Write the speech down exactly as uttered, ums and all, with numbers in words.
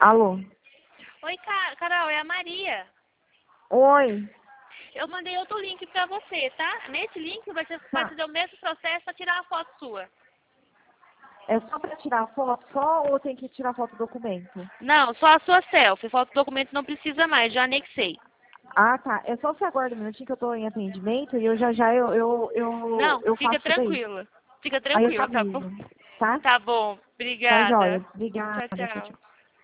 Alô? Oi, Ca- Carol, é a Maria. Oi? Eu mandei outro link pra você, tá? Nesse link você vai Tá. fazer o mesmo processo pra tirar a foto sua. É só pra tirar foto só ou tem que tirar foto do documento? Não, só a sua selfie. Foto do documento não precisa mais, já anexei. Ah, tá. É só você aguarda um minutinho que eu tô em atendimento e eu já já eu, eu, eu, Não, eu fica faço isso daí. tranquila. Fica Aí eu te tranquila, tá bom? aviso, tá? Tá bom. Tá, joia. Obrigada. Obrigada. Tchau, Tchau, tchau. tchau.